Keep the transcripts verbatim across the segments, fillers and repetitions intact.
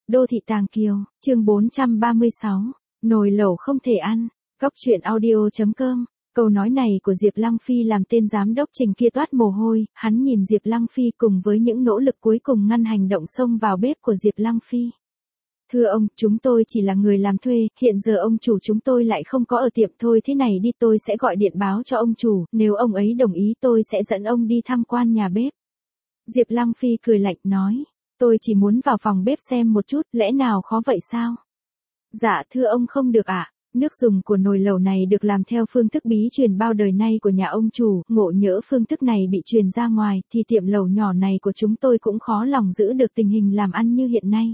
Đô thị Tàng Kiều, chương bốn trăm ba mươi sáu, nồi lẩu không thể ăn, góc truyện audio.com. Câu nói này của Diệp Lăng Phi làm tên giám đốc Trình kia toát mồ hôi, hắn nhìn Diệp Lăng Phi cùng với những nỗ lực cuối cùng ngăn hành động xông vào bếp của Diệp Lăng Phi. Thưa ông, chúng tôi chỉ là người làm thuê, hiện giờ ông chủ chúng tôi lại không có ở tiệm, thôi thế này đi, tôi sẽ gọi điện báo cho ông chủ, nếu ông ấy đồng ý tôi sẽ dẫn ông đi tham quan nhà bếp. Diệp Lăng Phi cười lạnh nói, tôi chỉ muốn vào phòng bếp xem một chút, lẽ nào khó vậy sao? Dạ thưa ông không được ạ. Nước dùng của nồi lẩu này được làm theo phương thức bí truyền bao đời nay của nhà ông chủ, ngộ nhỡ phương thức này bị truyền ra ngoài, thì tiệm lẩu nhỏ này của chúng tôi cũng khó lòng giữ được tình hình làm ăn như hiện nay.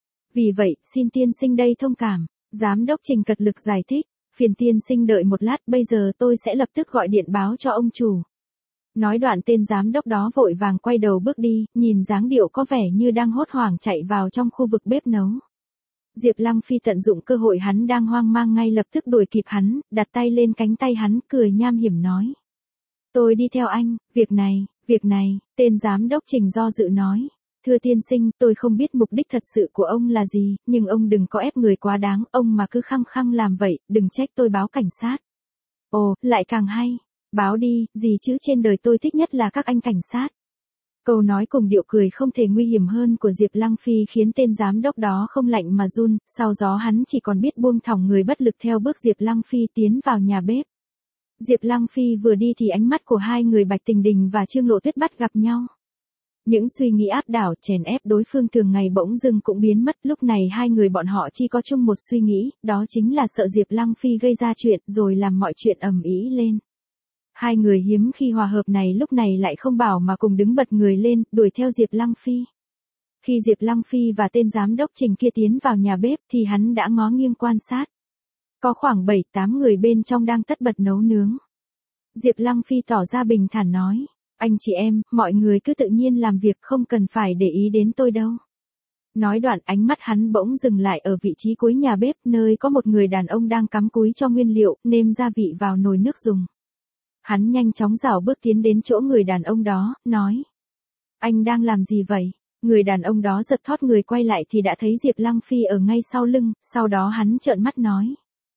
Vì vậy, xin tiên sinh đây thông cảm. Giám đốc Trình cật lực giải thích, phiền tiên sinh đợi một lát, bây giờ tôi sẽ lập tức gọi điện báo cho ông chủ. Nói đoạn tên giám đốc đó vội vàng quay đầu bước đi, nhìn dáng điệu có vẻ như đang hốt hoảng chạy vào trong khu vực bếp nấu. Diệp Lăng Phi tận dụng cơ hội hắn đang hoang mang ngay lập tức đuổi kịp hắn, đặt tay lên cánh tay hắn, cười nham hiểm nói. Tôi đi theo anh, việc này, việc này, tên giám đốc Trình do dự nói. Thưa tiên sinh, tôi không biết mục đích thật sự của ông là gì, nhưng ông đừng có ép người quá đáng, ông mà cứ khăng khăng làm vậy, đừng trách tôi báo cảnh sát. Ồ, lại càng hay. Báo đi, gì chứ trên đời tôi thích nhất là các anh cảnh sát. Câu nói cùng điệu cười không thể nguy hiểm hơn của Diệp Lăng Phi khiến tên giám đốc đó không lạnh mà run, sau gió hắn chỉ còn biết buông thõng người bất lực theo bước Diệp Lăng Phi tiến vào nhà bếp. Diệp Lăng Phi vừa đi thì ánh mắt của hai người Bạch Tình Đình và Trương Lộ Tuyết bắt gặp nhau. Những suy nghĩ áp đảo, chèn ép đối phương thường ngày bỗng dưng cũng biến mất, lúc này hai người bọn họ chỉ có chung một suy nghĩ, đó chính là sợ Diệp Lăng Phi gây ra chuyện rồi làm mọi chuyện ầm ĩ lên. Hai người hiếm khi hòa hợp này lúc này lại không bảo mà cùng đứng bật người lên, đuổi theo Diệp Lăng Phi. Khi Diệp Lăng Phi và tên giám đốc Trình kia tiến vào nhà bếp thì hắn đã ngó nghiêng quan sát. Có khoảng bảy tám người bên trong đang tất bật nấu nướng. Diệp Lăng Phi tỏ ra bình thản nói, anh chị em, mọi người cứ tự nhiên làm việc, không cần phải để ý đến tôi đâu. Nói đoạn ánh mắt hắn bỗng dừng lại ở vị trí cuối nhà bếp, nơi có một người đàn ông đang cắm cúi cho nguyên liệu, nêm gia vị vào nồi nước dùng. Hắn nhanh chóng rảo bước tiến đến chỗ người đàn ông đó, nói. Anh đang làm gì vậy? Người đàn ông đó giật thót người quay lại thì đã thấy Diệp Lăng Phi ở ngay sau lưng, sau đó hắn trợn mắt nói.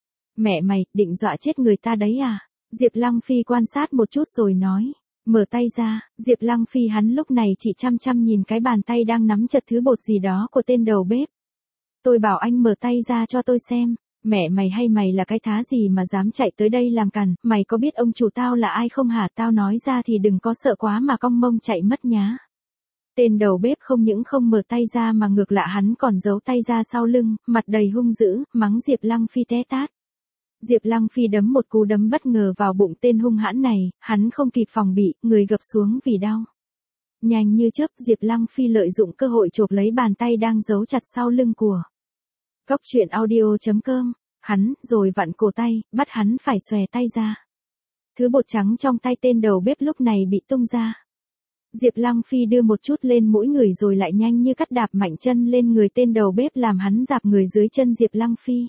Mẹ mày, định dọa chết người ta đấy à? Diệp Lăng Phi quan sát một chút rồi nói. Mở tay ra, Diệp Lăng Phi hắn lúc này chỉ chăm chăm nhìn cái bàn tay đang nắm chặt thứ bột gì đó của tên đầu bếp. Tôi bảo anh mở tay ra cho tôi xem. Mẹ mày hay mày là cái thá gì mà dám chạy tới đây làm cằn, mày có biết ông chủ tao là ai không hả? Tao nói ra thì đừng có sợ quá mà cong mông chạy mất nhá. Tên đầu bếp không những không mở tay ra mà ngược lại hắn còn giấu tay ra sau lưng, mặt đầy hung dữ, mắng Diệp Lăng Phi té tát. Diệp Lăng Phi đấm một cú đấm bất ngờ vào bụng tên hung hãn này, hắn không kịp phòng bị, người gập xuống vì đau. Nhanh như chớp, Diệp Lăng Phi lợi dụng cơ hội chộp lấy bàn tay đang giấu chặt sau lưng của Góc truyện audio.com, hắn, rồi vặn cổ tay, bắt hắn phải xòe tay ra. Thứ bột trắng trong tay tên đầu bếp lúc này bị tung ra. Diệp Lăng Phi đưa một chút lên mũi người rồi lại nhanh như cắt đạp mạnh chân lên người tên đầu bếp làm hắn rạp người dưới chân Diệp Lăng Phi.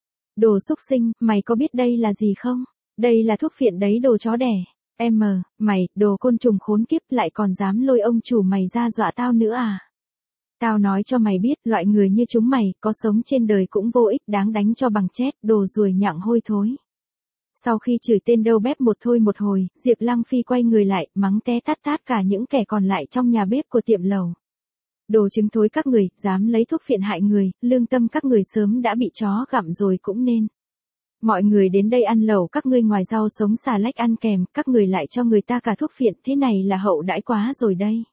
Đồ xúc sinh, mày có biết đây là gì không? Đây là thuốc phiện đấy đồ chó đẻ. Em, mày, đồ côn trùng khốn kiếp lại còn dám lôi ông chủ mày ra dọa tao nữa à? Tao nói cho mày biết, loại người như chúng mày, có sống trên đời cũng vô ích, đáng đánh cho bằng chết, đồ ruồi nhặng hôi thối. Sau khi chửi tên đầu bếp một thôi một hồi, Diệp Lăng Phi quay người lại, mắng té tát tát cả những kẻ còn lại trong nhà bếp của tiệm lẩu. Đồ trứng thối các người, dám lấy thuốc phiện hại người, lương tâm các người sớm đã bị chó gặm rồi cũng nên. Mọi người đến đây ăn lẩu các ngươi ngoài rau sống xà lách ăn kèm, các người lại cho người ta cả thuốc phiện, thế này là hậu đãi quá rồi đây.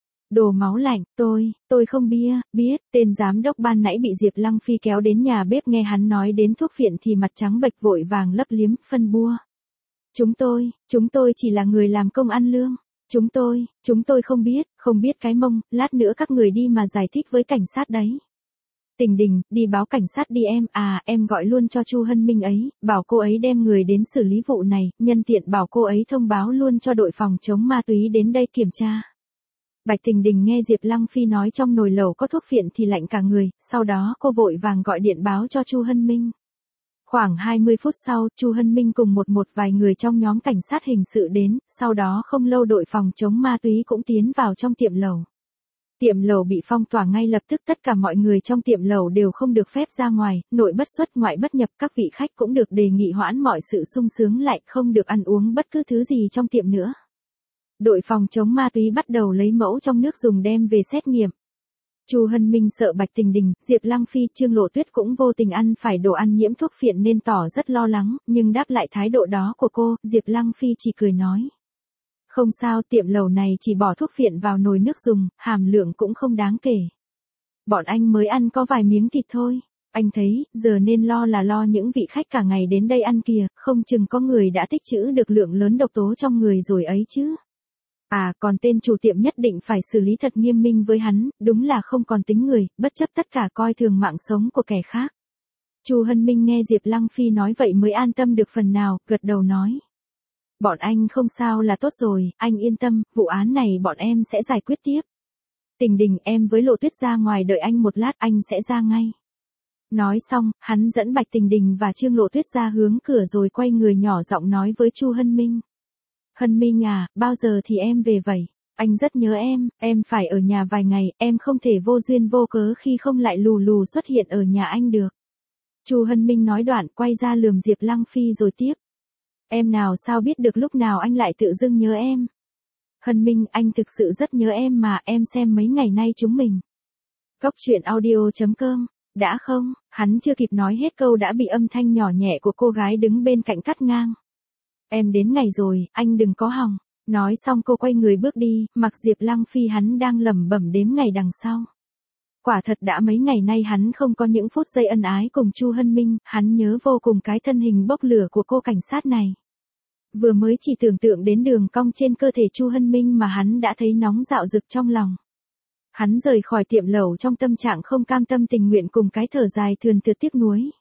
Đồ máu lạnh, tôi, tôi không bia, biết, tên giám đốc ban nãy bị Diệp Lăng Phi kéo đến nhà bếp nghe hắn nói đến thuốc phiện thì mặt trắng bệch vội vàng lấp liếm, phân bua. Chúng tôi, chúng tôi chỉ là người làm công ăn lương. Chúng tôi, chúng tôi không biết, không biết cái mông, lát nữa các người đi mà giải thích với cảnh sát đấy. Tình Đình, đi báo cảnh sát đi em, à, em gọi luôn cho Chu Hân Minh ấy, bảo cô ấy đem người đến xử lý vụ này, nhân tiện bảo cô ấy thông báo luôn cho đội phòng chống ma túy đến đây kiểm tra. Bạch Tình Đình nghe Diệp Lăng Phi nói trong nồi lẩu có thuốc phiện thì lạnh cả người, sau đó cô vội vàng gọi điện báo cho Chu Hân Minh. Khoảng hai mươi phút sau, Chu Hân Minh cùng một một vài người trong nhóm cảnh sát hình sự đến, sau đó không lâu đội phòng chống ma túy cũng tiến vào trong tiệm lẩu. Tiệm lẩu bị phong tỏa ngay lập tức, tất cả mọi người trong tiệm lẩu đều không được phép ra ngoài, nội bất xuất ngoại bất nhập, các vị khách cũng được đề nghị hoãn mọi sự sung sướng lại, không được ăn uống bất cứ thứ gì trong tiệm nữa. Đội phòng chống ma túy bắt đầu lấy mẫu trong nước dùng đem về xét nghiệm. Chu Hân Minh sợ Bạch Tình Đình, Diệp Lăng Phi, Trương Lộ Tuyết cũng vô tình ăn phải đồ ăn nhiễm thuốc phiện nên tỏ rất lo lắng, nhưng đáp lại thái độ đó của cô, Diệp Lăng Phi chỉ cười nói. Không sao, tiệm lẩu này chỉ bỏ thuốc phiện vào nồi nước dùng, hàm lượng cũng không đáng kể. Bọn anh mới ăn có vài miếng thịt thôi. Anh thấy, giờ nên lo là lo những vị khách cả ngày đến đây ăn kìa, không chừng có người đã tích trữ được lượng lớn độc tố trong người rồi ấy chứ. À, còn tên chủ tiệm nhất định phải xử lý thật nghiêm minh với hắn, đúng là không còn tính người, bất chấp tất cả coi thường mạng sống của kẻ khác. Chu Hân Minh nghe Diệp Lăng Phi nói vậy mới an tâm được phần nào, gật đầu nói. Bọn anh không sao là tốt rồi, anh yên tâm, vụ án này bọn em sẽ giải quyết tiếp. Tình Đình, em với Lộ Tuyết ra ngoài đợi anh một lát, anh sẽ ra ngay. Nói xong, hắn dẫn Bạch Tình Đình và Trương Lộ Tuyết ra hướng cửa rồi quay người nhỏ giọng nói với Chu Hân Minh. Hân Minh à, bao giờ thì em về vậy? Anh rất nhớ em, em phải ở nhà vài ngày, em không thể vô duyên vô cớ khi không lại lù lù xuất hiện ở nhà anh được. Chu Hân Minh nói đoạn quay ra lườm Diệp Lăng Phi rồi tiếp. Em nào sao biết được lúc nào anh lại tự dưng nhớ em. Hân Minh, anh thực sự rất nhớ em mà, em xem mấy ngày nay chúng mình. Cốc truyện audio chấm com, đã không, hắn chưa kịp nói hết câu đã bị âm thanh nhỏ nhẹ của cô gái đứng bên cạnh cắt ngang. Em đến ngày rồi, anh đừng có hòng. Nói xong cô quay người bước đi, mặc Diệp Lăng Phi hắn đang lẩm bẩm đếm ngày đằng sau. Quả thật đã mấy ngày nay hắn không có những phút giây ân ái cùng Chu Hân Minh, hắn nhớ vô cùng cái thân hình bốc lửa của cô cảnh sát này. Vừa mới chỉ tưởng tượng đến đường cong trên cơ thể Chu Hân Minh mà hắn đã thấy nóng dạo rực trong lòng. Hắn rời khỏi tiệm lẩu trong tâm trạng không cam tâm tình nguyện cùng cái thở dài thườn thượt tiếc nuối.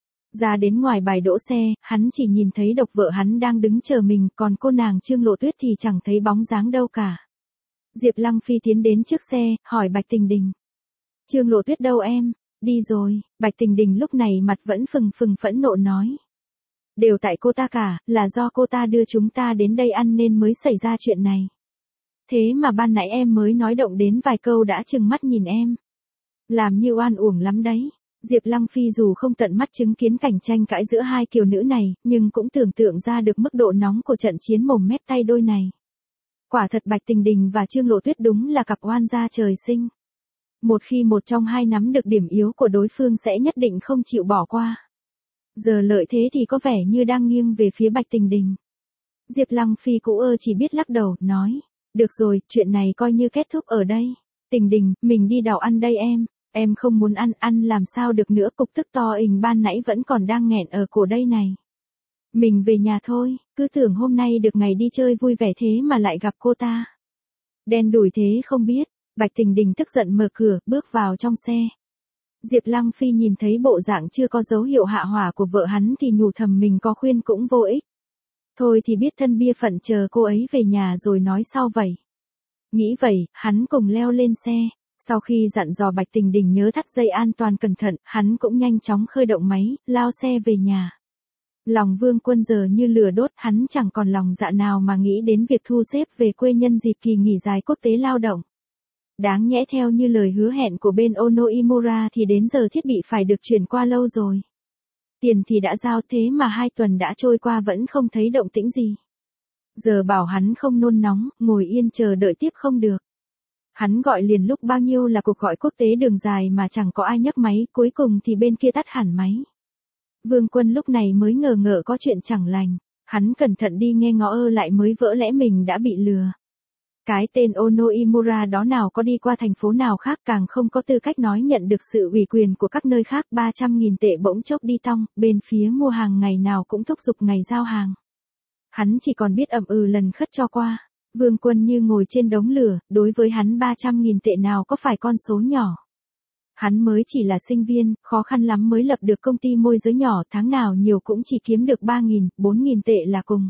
Ra đến ngoài bãi đỗ xe, hắn chỉ nhìn thấy độc vợ hắn đang đứng chờ mình, còn cô nàng Trương Lộ Tuyết thì chẳng thấy bóng dáng đâu cả. Diệp Lăng Phi tiến đến trước xe, hỏi Bạch Tình Đình. Trương Lộ Tuyết đâu em? Đi rồi. Bạch Tình Đình lúc này mặt vẫn phừng phừng phẫn nộ nói. Đều tại cô ta cả, là do cô ta đưa chúng ta đến đây ăn nên mới xảy ra chuyện này. Thế mà ban nãy em mới nói động đến vài câu đã trừng mắt nhìn em. Làm như oan uổng lắm đấy. Diệp Lăng Phi dù không tận mắt chứng kiến cảnh tranh cãi giữa hai kiều nữ này, nhưng cũng tưởng tượng ra được mức độ nóng của trận chiến mồm mép tay đôi này. Quả thật Bạch Tình Đình và Trương Lộ Tuyết đúng là cặp oan gia trời sinh. Một khi một trong hai nắm được điểm yếu của đối phương sẽ nhất định không chịu bỏ qua. Giờ lợi thế thì có vẻ như đang nghiêng về phía Bạch Tình Đình. Diệp Lăng Phi cũ ơ chỉ biết lắc đầu, nói. Được rồi, chuyện này coi như kết thúc ở đây. Tình Đình, mình đi đào ăn đây em. Em không muốn ăn, ăn làm sao được nữa, cục tức to ình ban nãy vẫn còn đang nghẹn ở cổ đây này. Mình về nhà thôi, cứ tưởng hôm nay được ngày đi chơi vui vẻ thế mà lại gặp cô ta. Đen đủi thế không biết, Bạch Tình Đình tức giận mở cửa, bước vào trong xe. Diệp Lăng Phi nhìn thấy bộ dạng chưa có dấu hiệu hạ hỏa của vợ hắn thì nhủ thầm mình có khuyên cũng vô ích. Thôi thì biết thân bia phận chờ cô ấy về nhà rồi nói sau vậy. Nghĩ vậy, hắn cùng leo lên xe. Sau khi dặn dò Bạch Tình Đình nhớ thắt dây an toàn cẩn thận, hắn cũng nhanh chóng khơi động máy, lao xe về nhà. Lòng Vương Quân giờ như lửa đốt, hắn chẳng còn lòng dạ nào mà nghĩ đến việc thu xếp về quê nhân dịp kỳ nghỉ dài quốc tế lao động. Đáng nhẽ theo như lời hứa hẹn của bên Ono Imura thì đến giờ thiết bị phải được chuyển qua lâu rồi. Tiền thì đã giao thế mà hai tuần đã trôi qua vẫn không thấy động tĩnh gì. Giờ bảo hắn không nôn nóng, ngồi yên chờ đợi tiếp không được. Hắn gọi liền lúc bao nhiêu là cuộc gọi quốc tế đường dài mà chẳng có ai nhấc máy, cuối cùng thì bên kia tắt hẳn máy. Vương Quân lúc này mới ngờ ngợ có chuyện chẳng lành, hắn cẩn thận đi nghe ngó ơ lại mới vỡ lẽ mình đã bị lừa. Cái tên Ono Imura đó nào có đi qua thành phố nào khác, càng không có tư cách nói nhận được sự ủy quyền của các nơi khác. Ba trăm nghìn tệ bỗng chốc đi tong, bên phía mua hàng ngày nào cũng thúc giục ngày giao hàng. Hắn chỉ còn biết ậm ừ lần khất cho qua. Vương Quân như ngồi trên đống lửa, đối với hắn ba trăm nghìn tệ nào có phải con số nhỏ. Hắn mới chỉ là sinh viên, khó khăn lắm mới lập được công ty môi giới nhỏ, tháng nào nhiều cũng chỉ kiếm được ba nghìn, bốn nghìn tệ là cùng.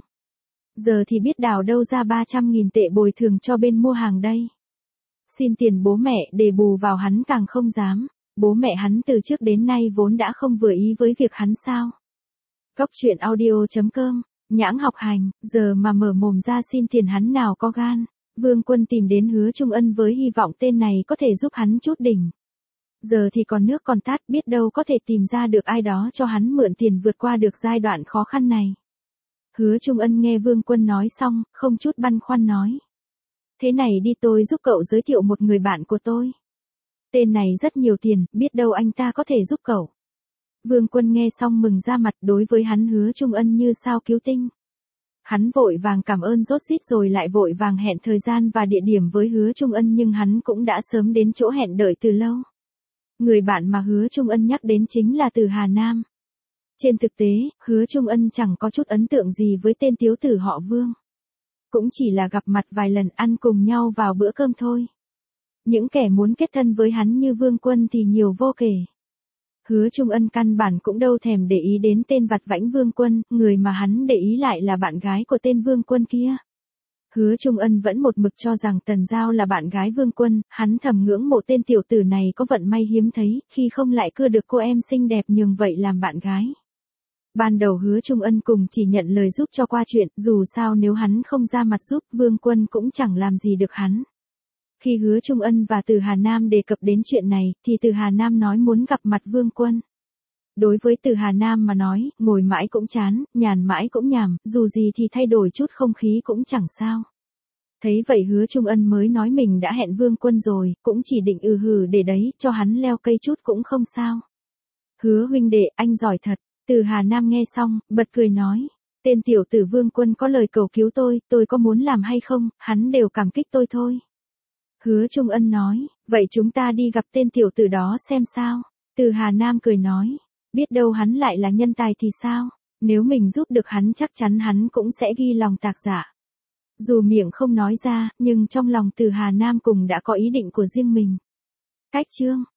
Giờ thì biết đào đâu ra ba trăm nghìn tệ bồi thường cho bên mua hàng đây. Xin tiền bố mẹ để bù vào hắn càng không dám, bố mẹ hắn từ trước đến nay vốn đã không vừa ý với việc hắn sao. Cốc truyện audio chấm com, Nhãng học hành, giờ mà mở mồm ra xin tiền hắn nào có gan. Vương Quân tìm đến Hứa Trung Ân với hy vọng tên này có thể giúp hắn chút đỉnh. Giờ thì còn nước còn tát, biết đâu có thể tìm ra được ai đó cho hắn mượn tiền vượt qua được giai đoạn khó khăn này. Hứa Trung Ân nghe Vương Quân nói xong, không chút băn khoăn nói. Thế này đi, tôi giúp cậu giới thiệu một người bạn của tôi. Tên này rất nhiều tiền, biết đâu anh ta có thể giúp cậu. Vương Quân nghe xong mừng ra mặt, đối với hắn Hứa Trung Ân như sao cứu tinh. Hắn vội vàng cảm ơn rốt rít rồi lại vội vàng hẹn thời gian và địa điểm với Hứa Trung Ân, nhưng hắn cũng đã sớm đến chỗ hẹn đợi từ lâu. Người bạn mà Hứa Trung Ân nhắc đến chính là Từ Hà Nam. Trên thực tế, Hứa Trung Ân chẳng có chút ấn tượng gì với tên thiếu tử họ Vương. Cũng chỉ là gặp mặt vài lần, ăn cùng nhau vào bữa cơm thôi. Những kẻ muốn kết thân với hắn như Vương Quân thì nhiều vô kể. Hứa Trung Ân căn bản cũng đâu thèm để ý đến tên vặt vãnh Vương Quân, người mà hắn để ý lại là bạn gái của tên Vương Quân kia. Hứa Trung Ân vẫn một mực cho rằng Tần Giao là bạn gái Vương Quân, hắn thầm ngưỡng mộ tên tiểu tử này có vận may hiếm thấy, khi không lại cưa được cô em xinh đẹp nhường vậy làm bạn gái. Ban đầu Hứa Trung Ân cùng chỉ nhận lời giúp cho qua chuyện, dù sao nếu hắn không ra mặt giúp, Vương Quân cũng chẳng làm gì được hắn. Khi Hứa Trung Ân và Từ Hà Nam đề cập đến chuyện này, thì Từ Hà Nam nói muốn gặp mặt Vương Quân. Đối với Từ Hà Nam mà nói, ngồi mãi cũng chán, nhàn mãi cũng nhàm, dù gì thì thay đổi chút không khí cũng chẳng sao. Thấy vậy Hứa Trung Ân mới nói mình đã hẹn Vương Quân rồi, cũng chỉ định ừ hừ để đấy, cho hắn leo cây chút cũng không sao. Hứa huynh đệ, anh giỏi thật. Từ Hà Nam nghe xong, bật cười nói. Tên tiểu tử Vương Quân có lời cầu cứu tôi, tôi có muốn làm hay không, hắn đều cảm kích tôi thôi. Hứa Trung Ân nói, vậy chúng ta đi gặp tên tiểu tử đó xem sao. Từ Hà Nam cười nói, biết đâu hắn lại là nhân tài thì sao, nếu mình giúp được hắn chắc chắn hắn cũng sẽ ghi lòng tạc dạ. Dù miệng không nói ra, nhưng trong lòng Từ Hà Nam cùng đã có ý định của riêng mình. Cách chương